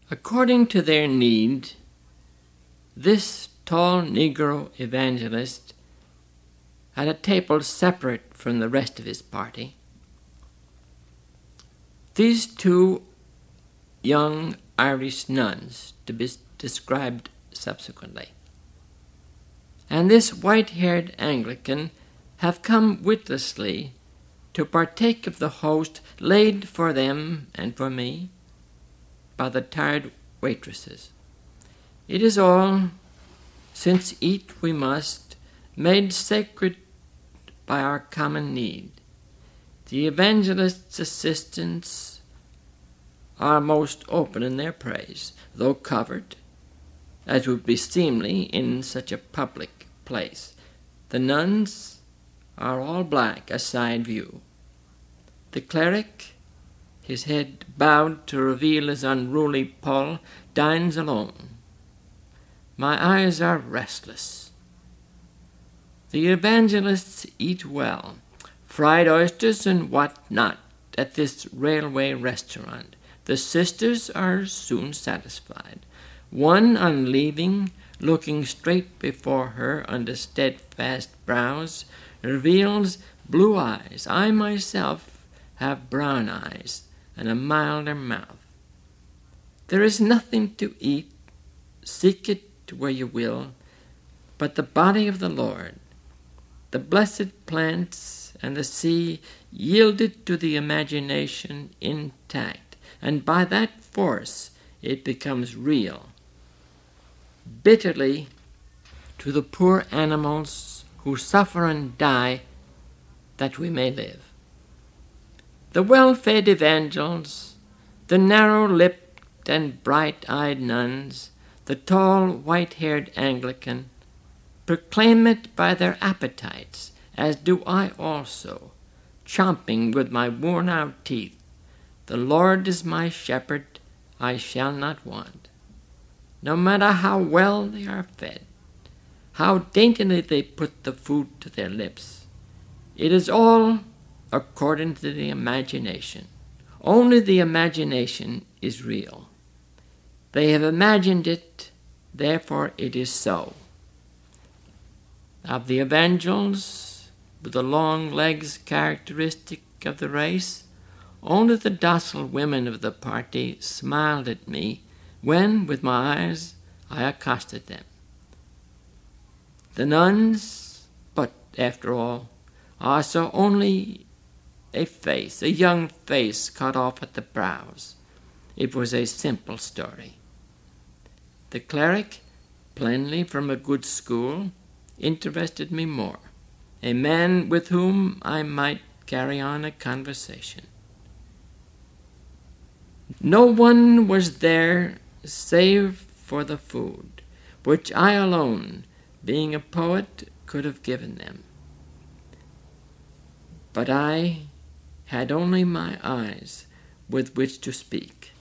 According to their need, this tall Negro evangelist had a table separate from the rest of his party. These two young Irish nuns, to be described subsequently, and this white-haired Anglican have come witlessly to partake of the host laid for them and for me by the tired waitresses. It is all, since eat we must, made sacred by our common need. The evangelist's assistants are most open in their praise, though covered, as would be seemly in such a public place. The nuns are all black, a side view. The cleric, his head bowed to reveal his unruly poll, dines alone. My eyes are restless. The evangelists eat well, fried oysters and what not, at this railway restaurant. The sisters are soon satisfied. One, on leaving, looking straight before her under steadfast brows, reveals blue eyes. I myself have brown eyes and a milder mouth. There is nothing to eat, seek it where you will, but the body of the Lord. The blessed plants and the sea yielded to the imagination intact, and by that force it becomes real. Bitterly to the poor animals who suffer and die that we may live. The well-fed evangels, the narrow-lipped and bright-eyed nuns, the tall white-haired Anglican, proclaim it by their appetites, as do I also, chomping with my worn-out teeth. The Lord is my shepherd, I shall not want. No matter how well they are fed, how daintily they put the food to their lips, it is all according to the imagination. Only the imagination is real. They have imagined it, therefore it is so. Of the evangels, with the long legs characteristic of the race, only the docile women of the party smiled at me when, with my eyes, I accosted them. The nuns, but after all, I saw only a face, a young face cut off at the brows. It was a simple story. The cleric, plainly from a good school, interested me more, a man with whom I might carry on a conversation. No one was there save for the food, which I alone, being a poet, could have given them. But I had only my eyes with which to speak.